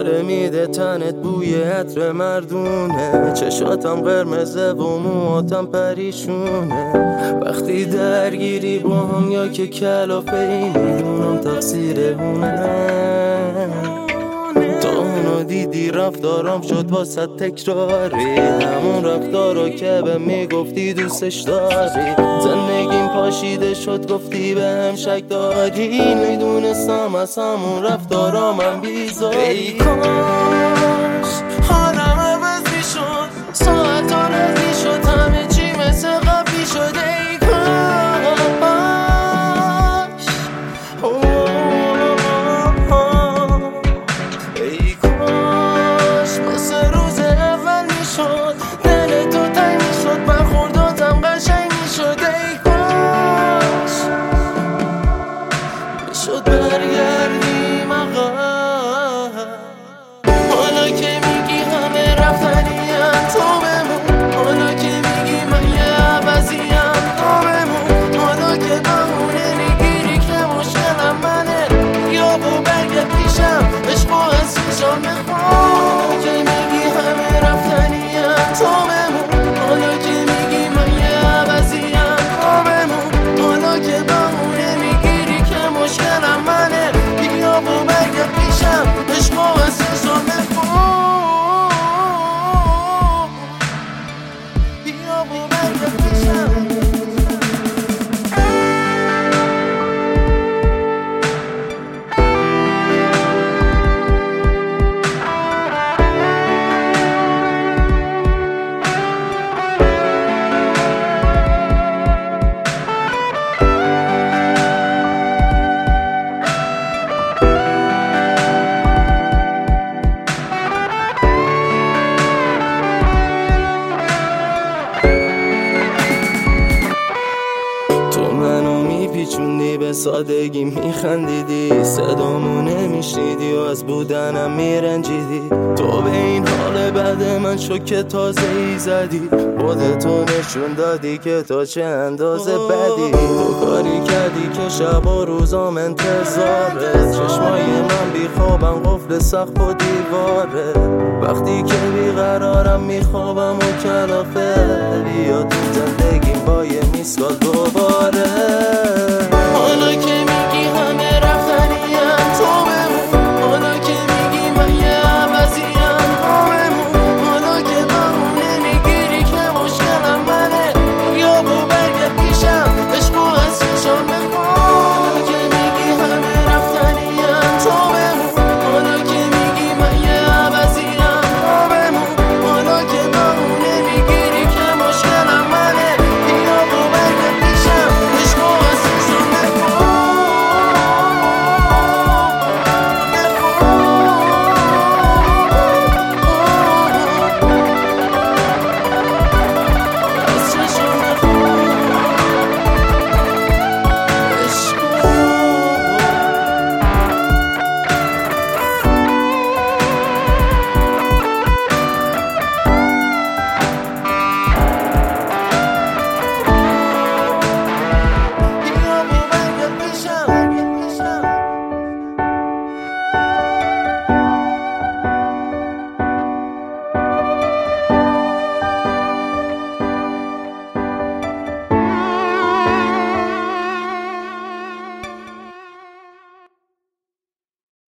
داره میده تنت بوی عطر مردونه، چشاتم قرمزه و موهاتم پریشونه. وقتی درگیری با هم یا که کلافه ای، میدونم تقصیر اونه. تا اونو دیدی رفتارم شد واسه تکراری، همون رفتارو که به میگفتی دوستش داری. زندگیم پاشیده شد گفتی به هم شک داری، میدونستم از همون رفتارا من بیزاری. ای کاش حالم عوض میشد، ساعتا رد میشد، همه چی مثل قبلی شد. ای کاش ای کاش مثل روز اول میشد، دل تو تنگ میشد، برخورداتم قشنگ میشد. ای کاش میشد برگردیم عقب، حالا که میگی همه رفتنیم تو بمون، حالا که میگی من یه عوضیم تو بمون، حالا که بهونه میگیری که مشکلم منه، یا با برگرد پیشم عشق و حسیشم بخون. که میگی همه رفتنیم تو بمون، حالا که میگی من یه عوضیم تو بمون، حالا که بهونه میگیری که مشکلم منه، بیا با برگرد پیشم عشق و حسیشم بخون. بیا با برگرد پیشم. میپیچوندی به سادگی میخندیدی، صدامو نمیشنیدی و از بودنم میرنجیدی. تو به این حال بعد من شوکه تازه ای زدی، خودتو نشون دادی که تو چه اندازه بدی. تو کاری کردی که شب و روزام انتظاره، چشمای من بیخوابم قفل سقف و دیواره. وقتی که بیقرارم میخوابم و کلافه، بیا تو زندگیم با یه میسکال دوباره.